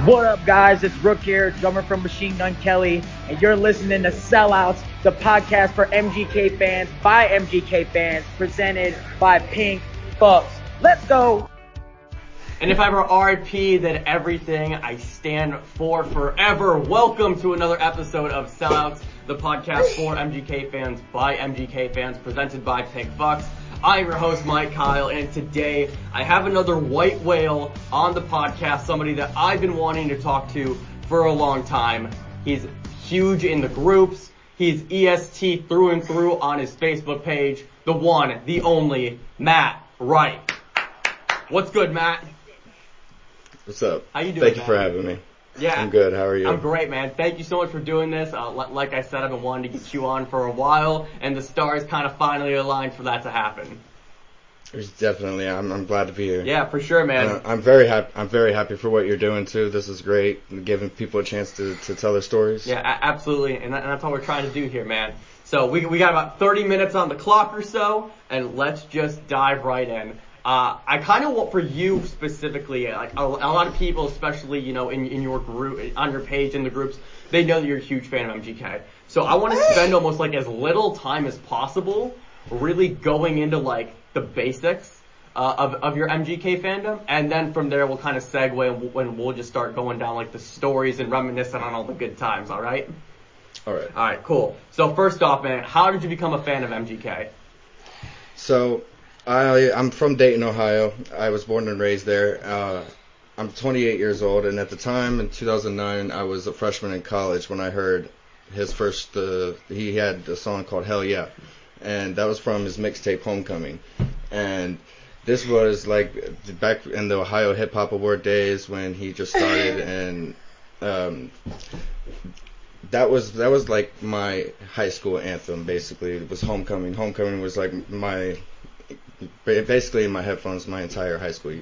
What up, guys? It's Rook here, drummer from Machine Gun Kelly, and you're listening to Sellouts, the podcast for MGK fans, by MGK fans, presented by Pink Bucks. Let's go! And if I were RIP, then everything I stand for forever. Welcome to another episode of Sellouts, the podcast for MGK fans, by MGK fans, presented by Pink Bucks. I am your host, Mike Kyle, and today I have another white whale on the podcast, somebody that I've been wanting to talk to for a long time. He's huge in the groups. He's EST through and through on his Facebook page. The one, the only, Matt Wright. What's good, Matt? What's up? How you doing, Thank you man? for having me. Yeah. I'm good. How are you? I'm great, man. Thank you so much for doing this. Like I said, I've been wanting to get you on for a while, and the stars kind of finally aligned for that to happen. It's definitely. I'm glad to be here. Yeah, for sure, man. I'm very happy. I'm very happy for what you're doing too. This is great, giving people a chance to tell their stories. Yeah, absolutely, and that's what we're trying to do here, man. So we got about 30 minutes on the clock or so, and let's just dive right in. I kind of want for you specifically, like a lot of people, especially, you know, in your group, on your page, in the groups, they know that you're a huge fan of MGK. So I want to spend almost like as little time as possible really going into like the basics of your MGK fandom, and then from there we'll kind of segue when we'll just start going down like the stories and reminiscing on all the good times, alright? Alright, cool. So first off, man, how did you become a fan of MGK? So, I'm from Dayton, Ohio. I was born and raised there. I'm 28 years old, and at the time, in 2009, I was a freshman in college when I heard his first, he had a song called Hell Yeah, and that was from his mixtape Homecoming. And this was like back in the Ohio Hip Hop Award days when he just started, and that was like my high school anthem, basically. It was Homecoming. Homecoming was like basically in my headphones my entire high school year.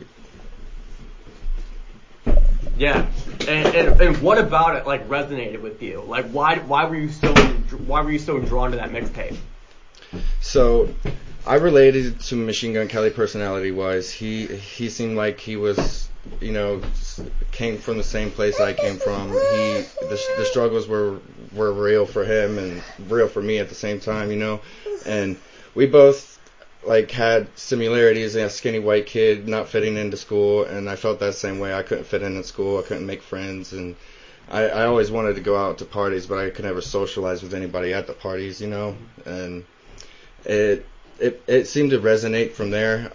Yeah, and what about it like resonated with you? Like why were you so drawn to that mixtape? So I related to Machine Gun Kelly personality wise. He seemed like he was, you know, came from the same place I came from. The struggles were real for him and real for me at the same time, you know. And we both like had similarities. A skinny white kid not fitting into school, and I felt that same way. I couldn't fit in at school. I couldn't make friends, and I always wanted to go out to parties, but I could never socialize with anybody at the parties, you know. And it seemed to resonate from there.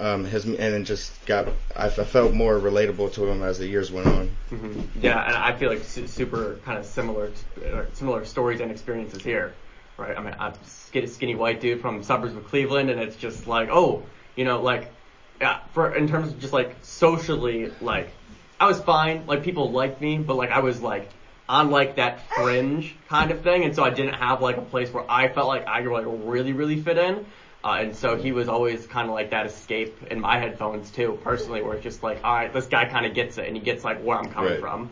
I felt more relatable to him as the years went on. Mm-hmm. Yeah, and I feel like super kind of similar stories and experiences here, right? I mean, I'm a skinny white dude from suburbs of Cleveland, and it's just like, oh, you know, like, yeah, in terms of just like socially, like, I was fine, like people liked me, but like I was like on like that fringe kind of thing, and so I didn't have like a place where I felt like I could like really, really fit in. And so he was always kind of like that escape in my headphones too, personally, where it's just like, all right, this guy kind of gets it, and he gets like where I'm coming from.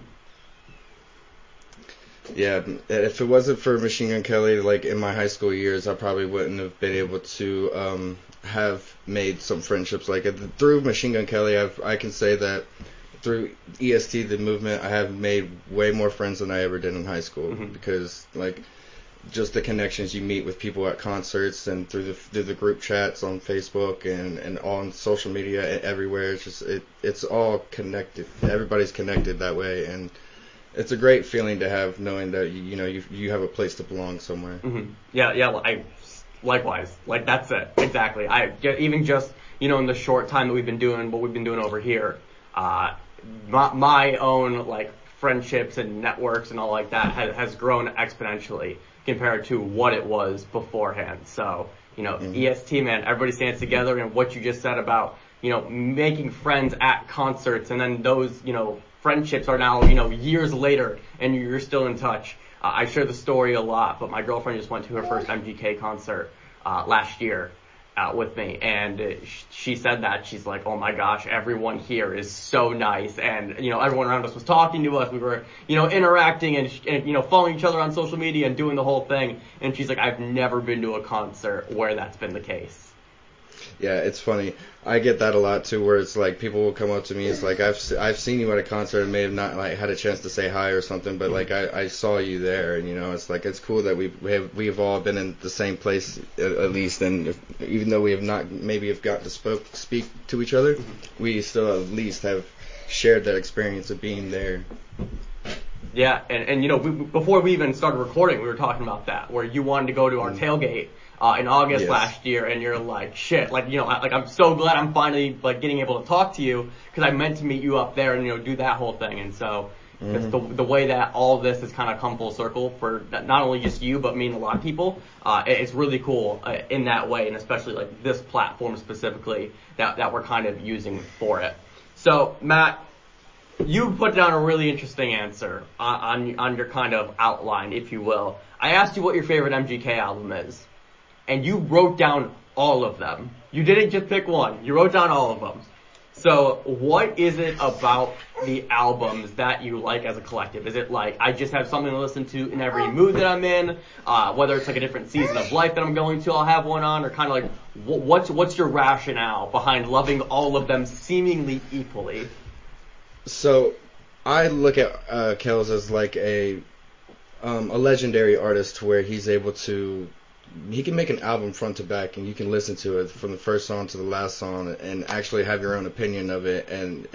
Yeah, if it wasn't for Machine Gun Kelly, like in my high school years, I probably wouldn't have been able to have made some friendships. Like through Machine Gun Kelly, I can say that through EST, the movement, I have made way more friends than I ever did in high school, because like just the connections you meet with people at concerts and through the group chats on Facebook and on social media everywhere. It's just it's all connected. Everybody's connected that way, and it's a great feeling to have, knowing that you have a place to belong somewhere. Mm-hmm. Yeah. Likewise, like that's it exactly. Even just in the short time that we've been doing what we've been doing over here, my own like friendships and networks and all like that has grown exponentially compared to what it was beforehand. So, EST, man, everybody stands together, and what you just said about, making friends at concerts, and then those, friendships are now, years later, and you're still in touch. I share the story a lot, but my girlfriend just went to her first MGK concert last year with me, and she said that she's like, oh my gosh, everyone here is so nice, and everyone around us was talking to us, we were interacting and following each other on social media and doing the whole thing, and she's like, I've never been to a concert where that's been the case. Yeah, it's funny. I get that a lot too, where it's like people will come up to me. It's like I've seen you at a concert and may have not like had a chance to say hi or something, but like I saw you there, and it's like it's cool that we've all been in the same place at least, and even though we have not maybe have gotten to speak to each other, we still at least have shared that experience of being there. Yeah, and before we even started recording, we were talking about that, where you wanted to go to our tailgate in August last year, and you're like, shit, I'm so glad I'm finally like getting able to talk to you, because I meant to meet you up there and do that whole thing. And so it's the way that all this has kind of come full circle for not only just you but me and a lot of people. It's really cool in that way, and especially like this platform specifically that we're kind of using for it. So Matt, you put down a really interesting answer on your kind of outline, if you will. I asked you what your favorite MGK album is, and you wrote down all of them. You didn't just pick one. You wrote down all of them. So what is it about the albums that you like as a collective? Is it like, I just have something to listen to in every mood that I'm in? Whether it's like a different season of life that I'm going to, I'll have one on, or kind of like, what's your rationale behind loving all of them seemingly equally? So I look at Kells as like a legendary artist, where he's able to, he can make an album front to back, and you can listen to it from the first song to the last song and actually have your own opinion of it.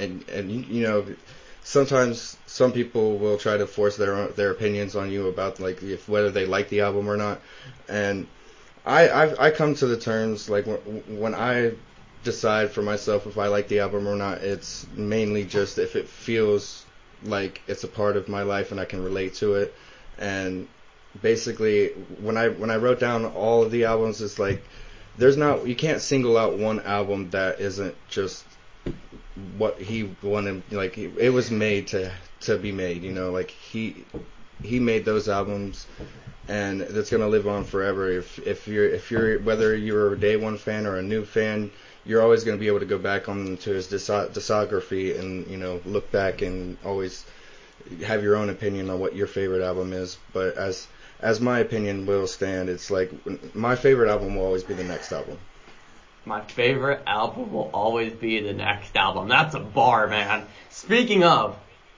And sometimes some people will try to force their opinions on you about like whether they like the album or not. And I come to the terms like when I decide for myself if I like the album or not, it's mainly just if it feels like it's a part of my life and I can relate to it. And basically when I wrote down all of the albums, it's like you can't single out one album that isn't just what he wanted. Like it was made to be made, like he made those albums, and it's gonna live on forever. If you're whether you're a day one fan or a new fan, you're always going to be able to go back onto his discography and look back and always have your own opinion on what your favorite album is. But as my opinion will stand, it's like my favorite album will always be the next album. My favorite album will always be the next album. That's a bar, man. Speaking of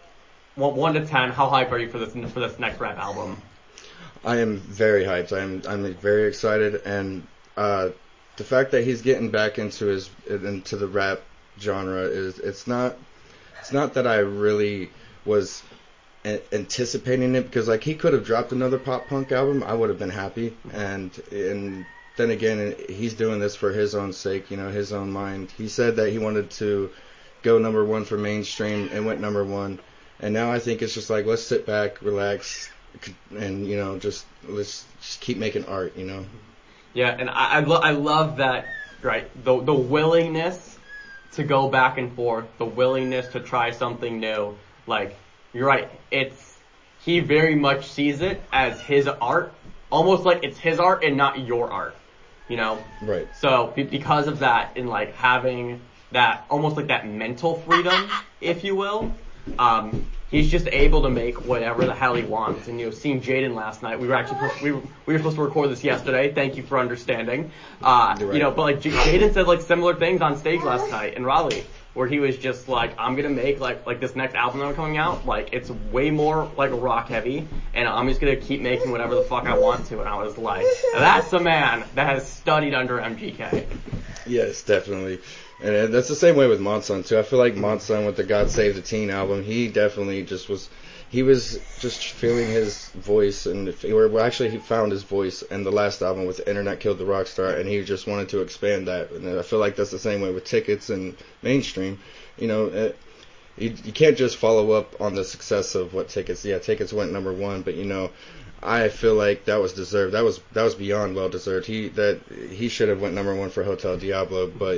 1 to 10, how hyped are you for this next rap album? I am very hyped. I'm very excited, and the fact that he's getting back into the rap genre it's not that I really was anticipating it, because like he could have dropped another pop punk album, I would have been happy, and then again he's doing this for his own sake, his own mind. He said that he wanted to go number one for mainstream and went number one, and now I think it's just like, let's sit back, relax, and let's just keep making art. Yeah, and I love that, right? The willingness to go back and forth, the willingness to try something new. Like, you're right. He very much sees it as his art, almost like it's his art and not your art, Right. So because of that, and like having that, almost like that mental freedom, if you will, he's just able to make whatever the hell he wants. And seeing Jaden last night, we were supposed to record this yesterday. Thank you for understanding. Right. But like Jaden said like similar things on stage last night in Raleigh, where he was just like, I'm gonna make like this next album that I'm coming out, like it's way more like rock heavy, and I'm just gonna keep making whatever the fuck I want to. And I was like, that's a man that has studied under MGK. Yes, definitely. And that's the same way with Monson too. I feel like Monson with the God Save the Teen album, he definitely he was just feeling his voice, and he found his voice in the last album with Internet Killed the Rockstar, and he just wanted to expand that. And I feel like that's the same way with Tickets and Mainstream. You can't just follow up on the success of what Tickets. Yeah, Tickets went number one, but I feel like that was deserved. That was beyond well deserved. He should have went number one for Hotel Diablo, but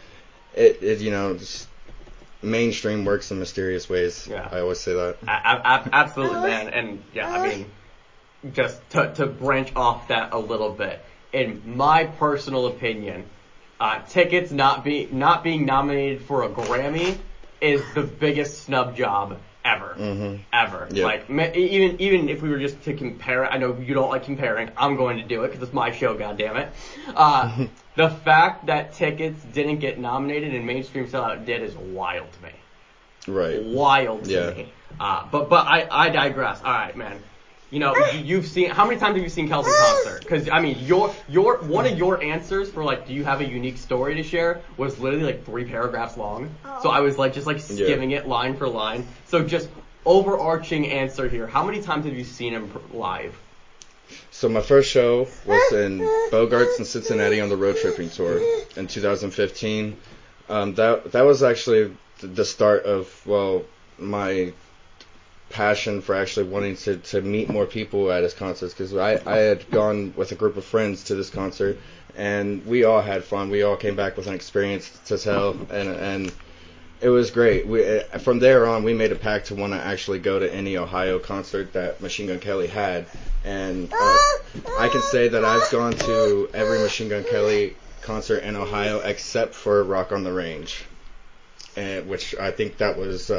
just mainstream works in mysterious ways. Yeah. I always say that. Absolutely, man. And yeah, I mean, just to branch off that a little bit, in my personal opinion, Tickets not being nominated for a Grammy is the biggest snub job ever. Mm-hmm. Ever. Yep. Like, even if we were just to compare it, I know you don't like comparing, I'm going to do it because it's my show, goddammit. The fact that Tickets didn't get nominated and Mainstream Sellout did is wild to me. Right. Wild to me. But I digress. All right, man. You know, you've seen, how many times have you seen Kells in concert? Because, I mean, one of your answers for, like, do you have a unique story to share was literally, like, 3 paragraphs long. So I was, like, just, like, skimming it line for line. So just overarching answer here. How many times have you seen him live? So my first show was in Bogarts in Cincinnati on the Road Tripping Tour in 2015. That was actually the start of, well, my passion for actually wanting to meet more people at his concerts, because I had gone with a group of friends to this concert and we all had fun. We all came back with an experience to tell, and it was great. From there on, we made a pact to want to actually go to any Ohio concert that Machine Gun Kelly had, and I can say that I've gone to every Machine Gun Kelly concert in Ohio except for Rock on the Range, which I think that was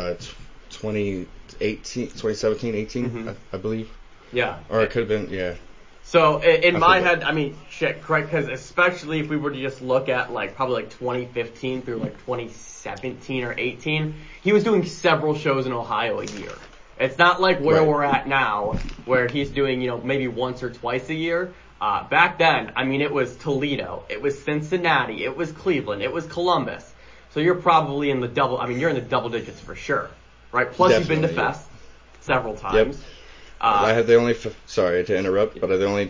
2017, 18, I believe. Yeah. Or it could have been, yeah. So in my head, I mean, shit, correct, because especially if we were to just look at like probably like 2015 through like 2017 or 18, he was doing several shows in Ohio a year. It's not like where we're at now, where he's doing, you know, maybe once or twice a year. Back then, I mean, it was Toledo, it was Cincinnati, it was Cleveland, it was Columbus. So you're probably in the you're in the double digits for sure. Right, plus Definitely, you've been to Fest several times. Yep. I had the only sorry to interrupt, but the only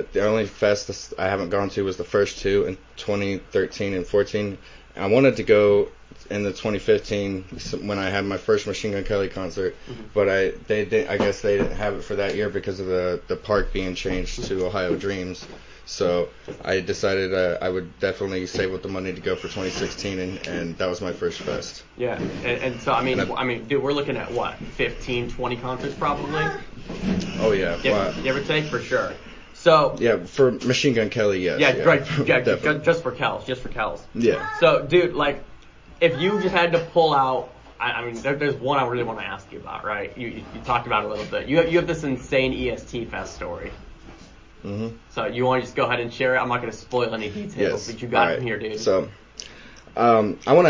Fest I haven't gone to was the first two in 2013 and 14. I wanted to go in the 2015 when I had my first Machine Gun Kelly concert, but I guess they didn't have it for that year because of the park being changed to Ohio Dreams. So I decided I would definitely save up the money to go for 2016, and that was my first Fest. Yeah, and so I mean, dude, we're looking at what, 15, 20 concerts probably. Oh yeah, give or take, for sure. So yeah, for Machine Gun Kelly, yes. Yeah, right. Yeah, just for Kells. Yeah. So, dude, like, if you just had to pull out, I mean, there's one I really want to ask you about, right? You talked about it a little bit. You have this insane EST Fest story. Mm-hmm. So you want to just go ahead and share it? I'm not going to spoil any details, but you got it here, dude. So, I want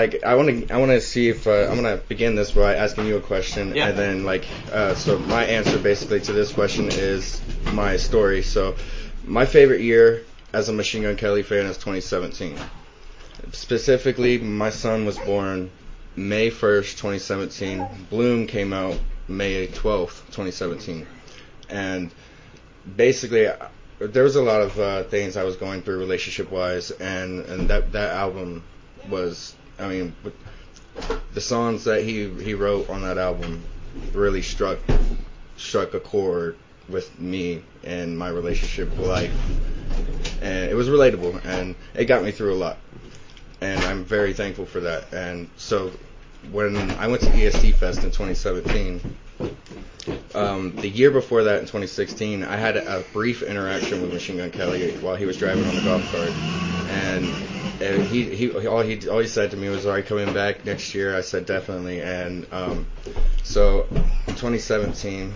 to see if I'm going to begin this by asking you a question, and then so my answer basically to this question is my story. So, my favorite year as a Machine Gun Kelly fan is 2017. Specifically, my son was born May 1st, 2017. Bloom came out May 12th, 2017, and basically, there was a lot of things I was going through relationship-wise, and that album was, I mean, the songs that he wrote on that album really struck a chord with me and my relationship life, and it was relatable, and it got me through a lot, and I'm very thankful for that. And so when I went to EST Fest in 2017, the year before that, in 2016, I had a brief interaction with Machine Gun Kelly while he was driving on the golf cart, and all he said to me was, "Are you coming back next year?" I said, "Definitely." And so in 2017,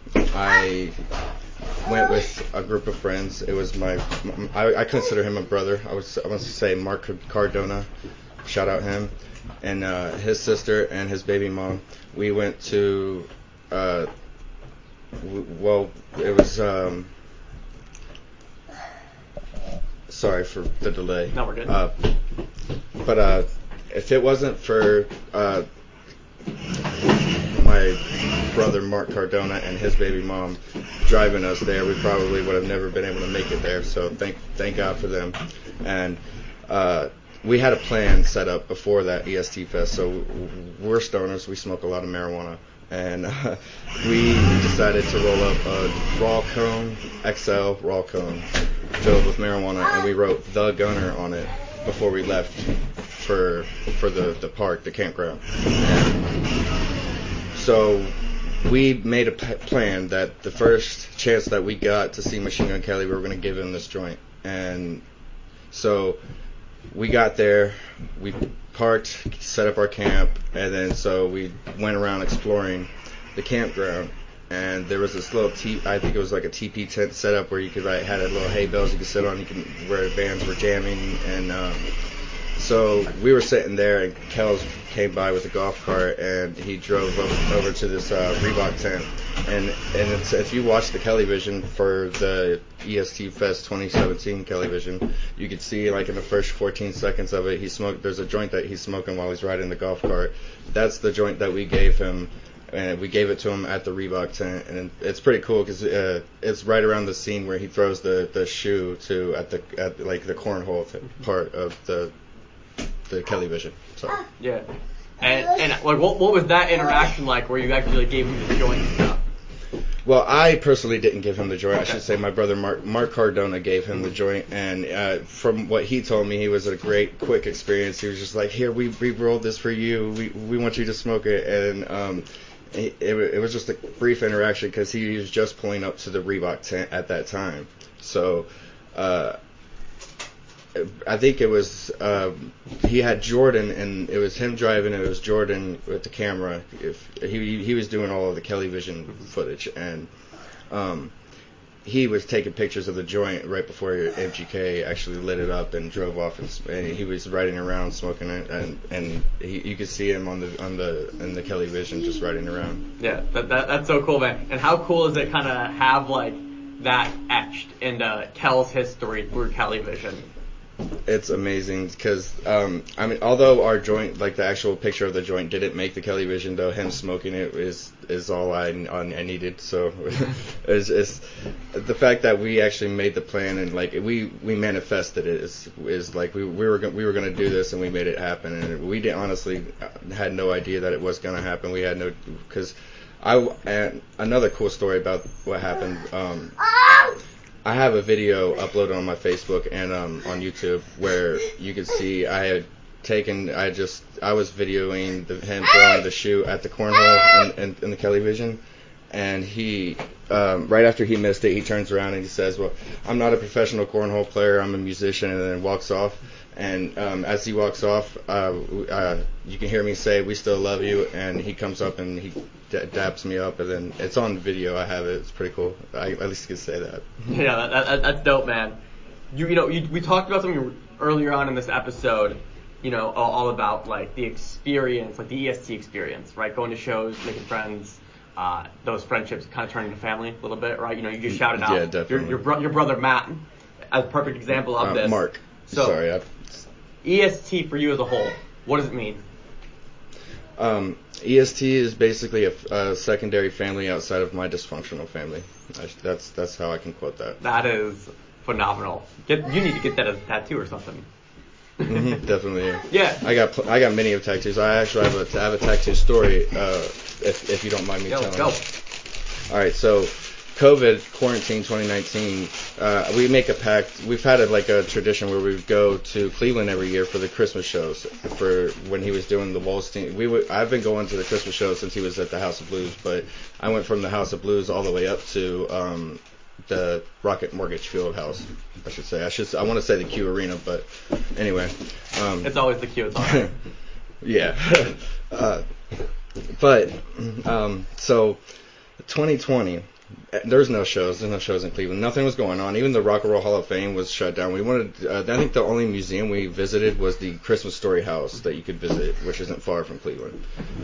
I went with a group of friends. It was I consider him a brother. I want to say Mark Cardona, shout out him, and his sister and his baby mom. We went to it was sorry for the delay. No, we're good. But if it wasn't for my brother Mark Cardona and his baby mom driving us there, we probably would have never been able to make it there. So thank God for them. And we had a plan set up before that EST Fest. So we're stoners. We smoke a lot of marijuana. And we decided to roll up a raw cone, XL raw cone, filled with marijuana, and we wrote The Gunner on it before we left for the park, the campground. And so we made a plan that the first chance that we got to see Machine Gun Kelly, we were going to give him this joint. And so we got there, we parked, set up our camp, and then so we went around exploring the campground. And there was this little I think it was like a teepee tent set up where you could had a little hay bales you could sit on, where bands were jamming, and so we were sitting there, and Kells came by with a golf cart, and he drove over to this Reebok tent, and if you watch the Kelly Vision for the EST Fest 2017 Kelly Vision, you could see like in the first 14 seconds of it, there's a joint that he's smoking while he's riding the golf cart. That's the joint that we gave him. And we gave it to him at the Reebok tent, and it's pretty cool because it's right around the scene where he throws the shoe at the cornhole part of the Kelly Vision. So yeah, and like what was that interaction like where you actually gave him the joint and stuff? Well, I personally didn't give him the joint. I should say my brother Mark Cardona gave him the joint, and from what he told me, he was a great, quick experience. He was just like, "Here, we rolled this for you. We want you to smoke it," and it was just a brief interaction because he was just pulling up to the Reebok tent at that time. So I think it was he had Jordan, and it was him driving, and it was Jordan with the camera. He was doing all of the Kelly Vision footage, and he was taking pictures of the joint right before MGK actually lit it up and drove off, and he was riding around smoking it, and you could see him in the Kelly Vision just riding around. Yeah, that's so cool, man. And how cool is it kind of have like that etched into Kel's history through Kelly Vision? It's amazing because although our joint, like the actual picture of the joint, didn't make the Kelly Vision, though him smoking it is all I needed. So it's the fact that we actually made the plan and like we manifested it is like we were gonna do this, and we made it happen, and we honestly had no idea that it was gonna happen. We had no, because and another cool story about what happened. I have a video uploaded on my Facebook and on YouTube where you can see I was videoing him throwing the shoe at the cornhole in the Kelly Vision, and he right after he missed it, he turns around and he says, "Well, I'm not a professional cornhole player, I'm a musician," and then walks off. And as he walks off, you can hear me say, "We still love you," and he comes up and he daps me up, and then it's on video. I have it. It's pretty cool. I at least can say that. Yeah, that's dope, man. We talked about something earlier on in this episode, all about like the experience, like the EST experience, right? Going to shows, making friends, those friendships kind of turn into family a little bit, right? You just shouted out yeah, definitely. your brother Matt as a perfect example of this. Mark. So, sorry. EST for you as a whole, what does it mean? EST is basically a secondary family outside of my dysfunctional family. That's how I can quote that. That is phenomenal. You need to get that as a tattoo or something. Definitely. Yeah. I got many of tattoos. I actually have a tattoo story. If you don't mind me telling. Go. All right. So, COVID quarantine 2019. We make a pact. We've had a tradition where we go to Cleveland every year for the Christmas shows. For when he was doing the Wolstein, I've been going to the Christmas shows since he was at the House of Blues, but I went from the House of Blues all the way up to the Rocket Mortgage Field House. I should say. I want to say the Q Arena, but anyway. It's always the Q. It's all right. Yeah. But so 2020. There's no shows in Cleveland. Nothing was going on. Even the Rock and Roll Hall of Fame was shut down. We wanted. I think the only museum we visited was the Christmas Story House that you could visit, which isn't far from Cleveland.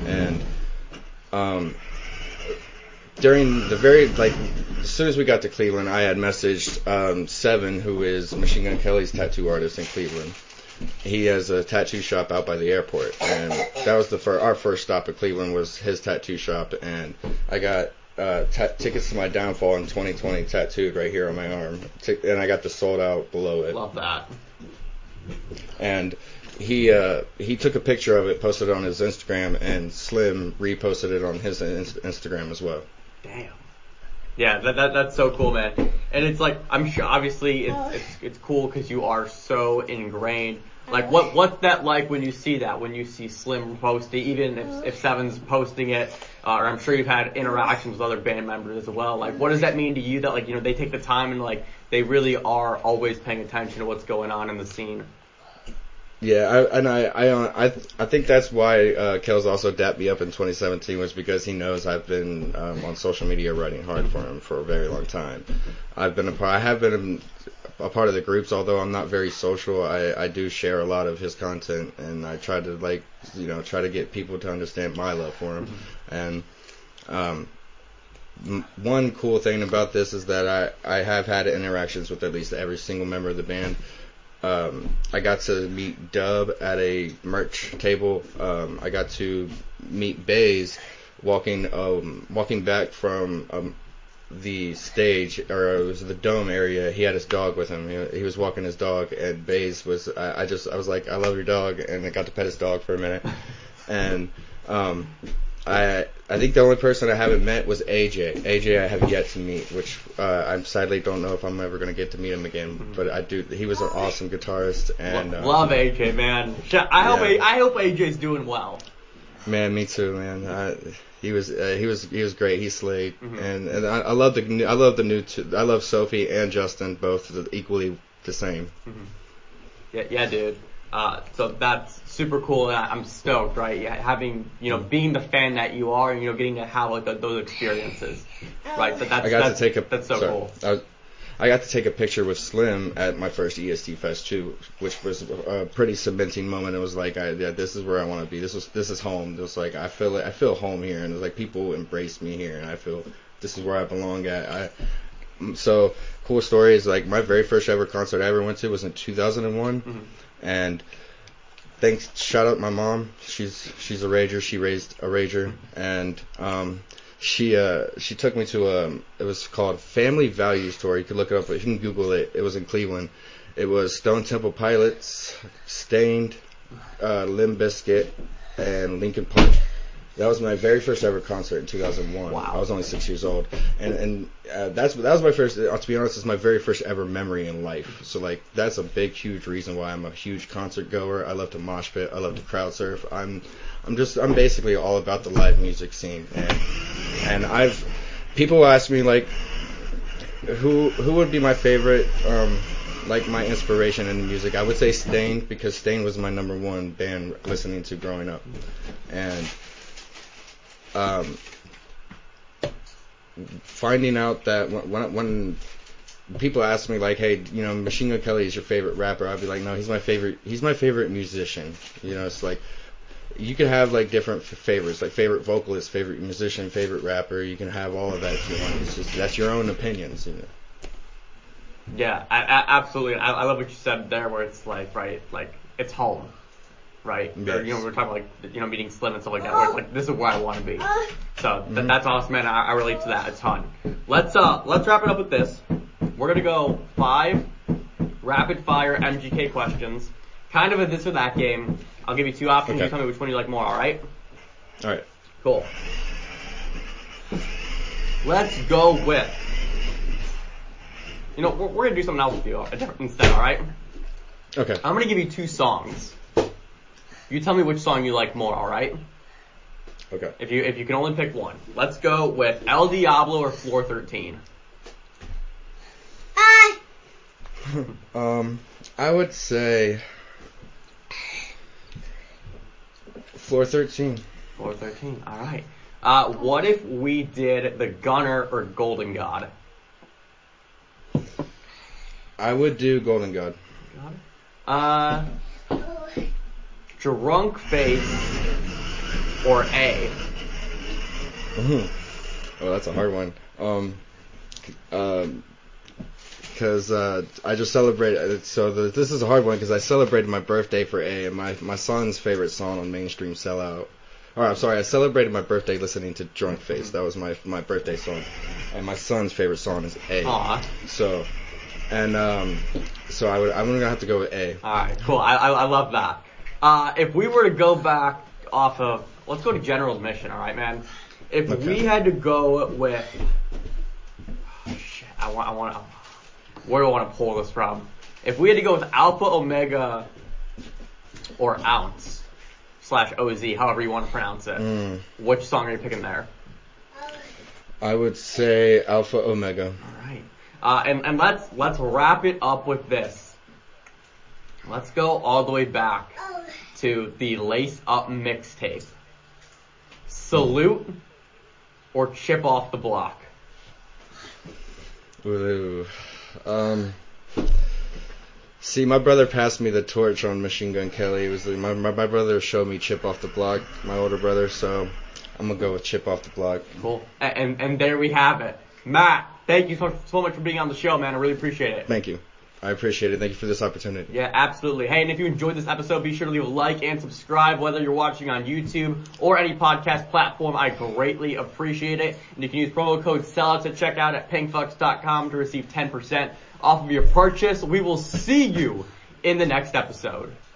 And during the as soon as we got to Cleveland, I had messaged Seven, who is Machine Gun Kelly's tattoo artist in Cleveland. He has a tattoo shop out by the airport, and that was our first stop at Cleveland was his tattoo shop, and I got Tickets to My Downfall in 2020 tattooed right here on my arm, and I got the sold out below it. Love that. And he took a picture of it, posted it on his Instagram, and Slim reposted it on his Instagram as well. Damn. Yeah, that's so cool, man. And it's like, I'm sure obviously it's cool because you are so ingrained. Like what's that like when you see that? When you see Slim posting, even if Seven's posting it, or I'm sure you've had interactions with other band members as well. Like what does that mean to you that they take the time and they really are always paying attention to what's going on in the scene? Yeah, I think that's why Kel's also dapped me up in 2017 was because he knows I've been on social media writing hard for him for a very long time. I have been a part of the groups, although I'm not very social. I do share a lot of his content, and I try to try to get people to understand my love for him. And one cool thing about this is that I have had interactions with at least every single member of the band. I got to meet Dub at a merch table. I got to meet Baze walking back from the stage, or it was the dome area. He had his dog with him. He was walking his dog, and Baze was. I was like, I love your dog, and I got to pet his dog for a minute. And I think the only person I haven't met was AJ. AJ I have yet to meet, which I sadly don't know if I'm ever going to get to meet him again. But I do. He was an awesome guitarist, and love AJ, man. I hope AJ's doing well. Man, me too, man. He was great. He slayed, and I love the new two. I love Sophie and Justin, both equally the same. Yeah, dude. So that's super cool, and I'm stoked, right? Yeah, having, being the fan that you are, and getting to have like those experiences, right? But that's so cool. I got to take a picture with Slim at my first EST Fest too, which was a pretty cementing moment. It was like, this is where I want to be. This is home. It was like I feel home here, and it was like people embrace me here, and I feel this is where I belong at. So cool story is like my very first ever concert I ever went to was in 2001. And shout out my mom. She's a rager. She raised a rager, and she took me to it was called Family Values Tour. You can look it up. You can Google it. It was in Cleveland. It was Stone Temple Pilots, Stained, Limp Bizkit, and Linkin Park. That was my very first ever concert in 2001. Wow. I was only 6 years old, and that was my first. To be honest, it's my very first ever memory in life. So like that's a big, huge reason why I'm a huge concert goer. I love to mosh pit. I love to crowd surf. I'm basically all about the live music scene. And people ask me like who would be my favorite like my inspiration in music. I would say Stained, because Stained was my number one band listening to growing up, and finding out that when people ask me like, hey, Machine Gun Kelly is your favorite rapper, I'd be like, no, he's my favorite musician. It's like you can have like different favorites, like favorite vocalist, favorite musician, favorite rapper. You can have all of that if you want. It's just that's your own opinions. Yeah, absolutely. I love what you said there, where it's like, right, like it's home. Right? Yes. We're talking like, meeting Slim and stuff like that, where it's like, this is where I want to be. So that's awesome, man. I relate to that a ton. Let's wrap it up with this. We're going to go 5 rapid fire MGK questions. Kind of a this or that game. I'll give you 2 options. Okay. You tell me which one you like more, alright? Alright. Cool. Let's go with, we're going to do something else with you instead, alright? Okay. I'm going to give you 2 songs. You tell me which song you like more, alright? Okay. If you can only pick one. Let's go with El Diablo or Floor 13. I would say Floor 13. Floor 13, alright. What if we did The Gunner or Golden God? I would do Golden God. Drunk Face or A? Oh, that's a hard one. Because I just celebrated. So this is a hard one because I celebrated my birthday for A, and my son's favorite song on Mainstream Sellout. Or I'm sorry, I celebrated my birthday listening to Drunk Face. That was my birthday song, and my son's favorite song is A. Aww. So I'm gonna have to go with A. All right, cool. I love that. If we were to go back off of, let's go to general admission, all right, man. If we had to go with, where do I want to pull this from? If we had to go with Alpha Omega or Ounce / OZ, however you want to pronounce it, which song are you picking there? I would say Alpha Omega. All right. And let's wrap it up with this. Let's go all the way back to the Lace Up mixtape. Salute or Chip Off the Block? Ooh. See, my brother passed me the torch on Machine Gun Kelly. It was my brother showed me Chip Off the Block, my older brother, so I'm going to go with Chip Off the Block. Cool. And there we have it. Matt, thank you so much for being on the show, man. I really appreciate it. Thank you. I appreciate it. Thank you for this opportunity. Yeah, absolutely. Hey, and if you enjoyed this episode, be sure to leave a like and subscribe, whether you're watching on YouTube or any podcast platform. I greatly appreciate it. And you can use promo code SELLOUTS at checkout at pinkfucks.com to receive 10% off of your purchase. We will see you in the next episode.